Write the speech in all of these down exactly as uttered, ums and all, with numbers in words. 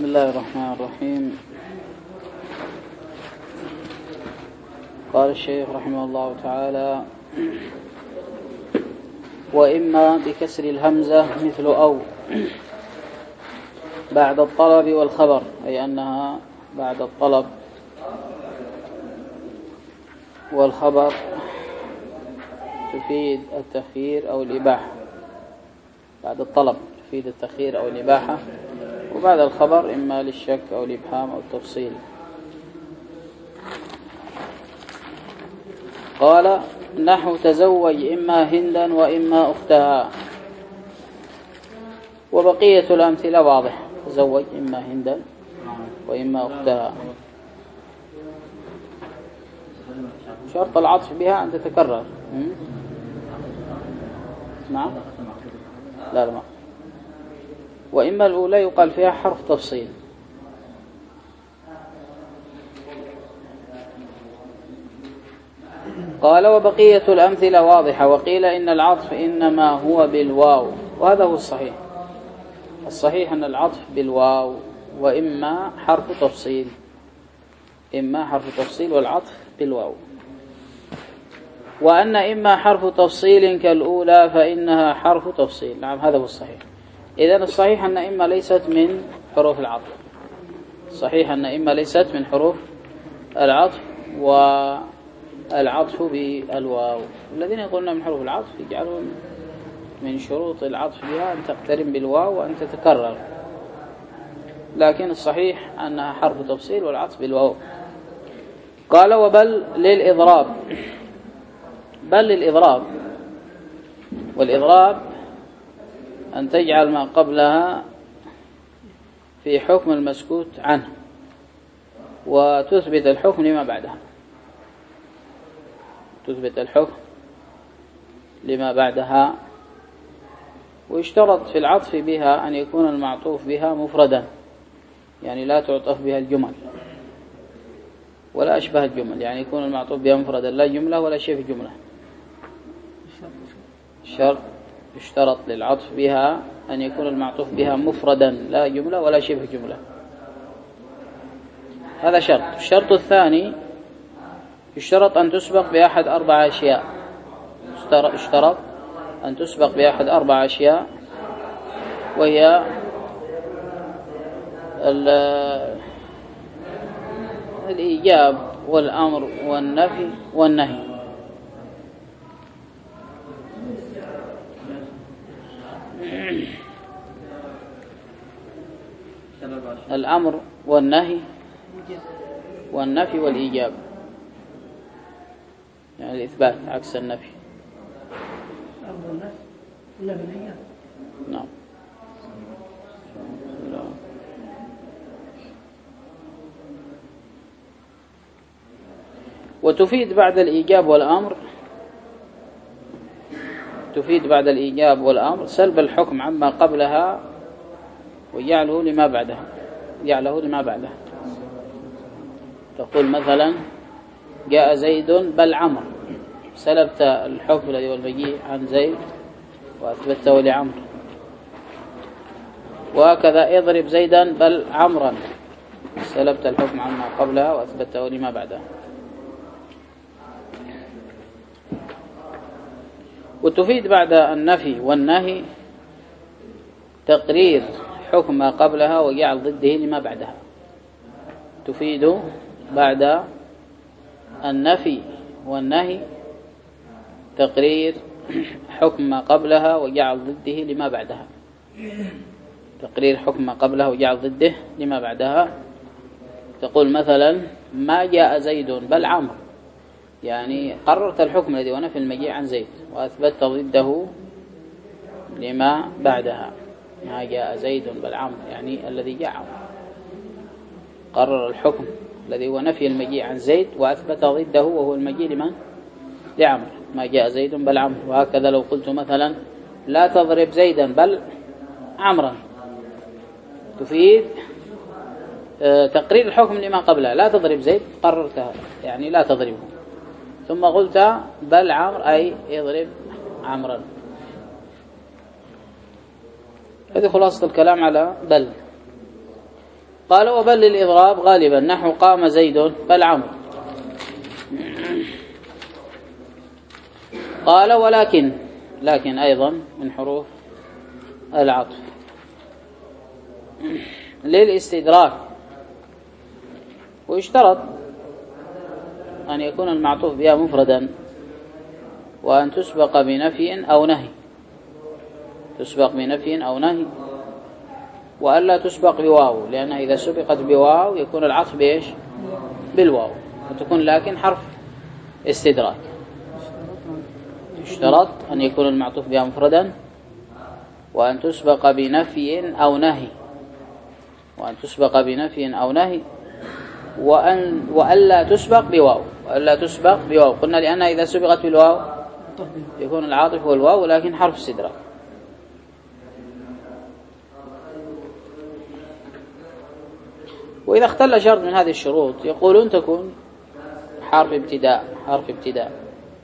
بسم الله الرحمن الرحيم. قال الشيخ رحمه الله تعالى: وإما بكسر الهمزة مثل أو بعد الطلب والخبر، أي أنها بعد الطلب والخبر تفيد التخيير أو الإباحة. بعد الطلب تفيد التخيير أو الإباحة، وبعد الخبر إما للشك أو الإبهام أو التفصيل. قال: نحو تزوج إما هندا وإما أختها. وبقية الأمثلة واضحة: تزوج إما هندا وإما أختها. شرط العطف بها أن تتكرر. نعم، لا لا ما. وإما الأولى يقال فيها حرف تفصيل. قال: وبقية الأمثلة واضحة. وقيل إن العطف إنما هو بالواو، وهذا هو الصحيح. الصحيح أن العطف بالواو، وإما حرف تفصيل. إما حرف تفصيل والعطف بالواو. وأن إما حرف تفصيل كالأولى فإنها حرف تفصيل. نعم، هذا هو الصحيح. إذن الصحيح أن إما ليست من حروف العطف. صحيح أن إما ليست من حروف العطف، والعطف بالواو. الذين يقولون من حروف العطف يجعلون من شروط العطف بها أن تقترن بالواو وأن تتكرر، لكن الصحيح أنها حرف تفصيل والعطف بالواو. قال: وبل للإضراب. بل للإضراب، والإضراب أن تجعل ما قبلها في حكم المسكوت عنه وتثبت الحكم لما بعدها. تثبت الحكم لما بعدها. ويشترط في العطف بها أن يكون المعطوف بها مفردا، يعني لا تعطف بها الجمل ولا أشبه الجمل، يعني يكون المعطوف بها مفردا، لا جملة ولا شيء في جملة. شرط يشترط للعطف بها أن يكون المعطوف بها مفردا، لا جملة ولا شيء في جملة. هذا شرط. الشرط الثاني: يشترط أن تسبق بأحد أربع أشياء. يشترط أن تسبق بأحد أربع أشياء، وهي الإيجاب والأمر والنفي والنهي. الأمر والنهي والنفي والإيجاب، يعني الإثبات عكس النفي. نعم. وتفيد بعد الإيجاب والأمر تفيد بعد الإيجاب والأمر سلب الحكم عما قبلها ويجعله لما بعدها يجعله لما بعدها. تقول مثلا: جاء زيد بل عمرو، سلبت الحكم الذي هو المجيء عن زيد وأثبته لعمرو. وهكذا: اضرب زيدا بل عمرا، سلبت الحكم عما قبلها وأثبته لما بعدها. وتفيد بعد النفي والنهي تقرير حكم ما قبلها وجعل ضده لما بعدها. تفيد بعد النفي والنهي تقرير حكم ما قبلها وجعل ضده لما بعدها. تقرير حكم ما قبلها وجعل ضده لما بعدها. تقول مثلا: ما جاء زيد بل عمرو، يعني قررت الحكم الذي هو نفي المجيء عن زيد وأثبت ضده لما بعدها. ما جاء زيد بل عمرو، يعني الذي جاء عمرو. قرر الحكم الذي هو نفي المجيء عن زيد وأثبت ضده وهو المجيء لمن؟ لعمرو. ما جاء زيد بل عمرو. وهكذا لو قلت مثلا: لا تضرب زيدا بل عمرا، تفيد تقرير الحكم لما قبلها. لا تضرب زيد، قررتها يعني لا تضربه، ثم قلت بل عمرو أي اضرب عمرا. هذه خلاصة الكلام على بل. قال وبل للإضراب غالبا نحو قام زيد فالعمر. قال ولكن لكن أيضا من حروف العطف للاستدراك، ويشترط أن يكون المعطوف بها مفردا، وأن تسبق بنفي أو نهي، تسبق بنفي أو نهي، وألا تسبق بواو، لأنها إذا سبقت بواو يكون العطف بإيش؟ بالواو، وتكون لكن حرف استدراك. يشترط أن يكون المعطوف بها مفردا، وأن تسبق بنفي أو نهي، وأن تسبق بنفي أو نهي، وأن وألا تسبق بواو، وألا تسبق بواو. قلنا لأنها إذا سبقت بالواو يكون العاطف هو الواو، ولكن حرف استدراك. وإذا اختل شرط من هذه الشروط يقولون تكون حرف ابتداء، حرف ابتداء.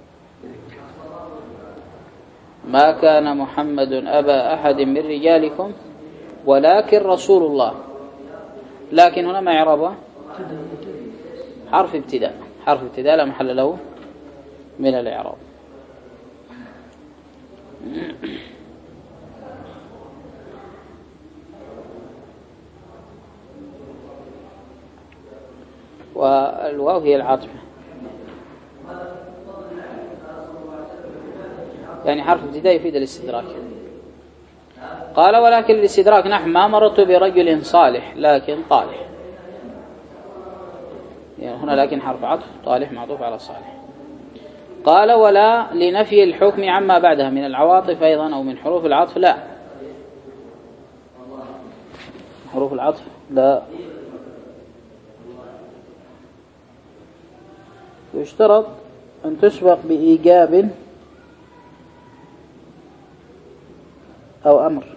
ما كان محمد أبا أحد من رجالكم ولكن رسول الله. لكن هنا ما إعرابه؟ حرف ابتداء، حرف ابتداء لا محل له من الإعراب. والواو هي العاطفة، يعني حرف ابتداء يفيد الاستدراك. قال ولكن الاستدراك نحو ما مررت برجل صالح لكن طالح، يعني هنا لكن حرف عطف، طالح معطوف على صالح. قال ولا لنفي الحكم عما بعدها من العواطف أيضا أو من حروف العطف لا، حروف العطف لا. يشترط أن تسبق بإيجاب أو أمر،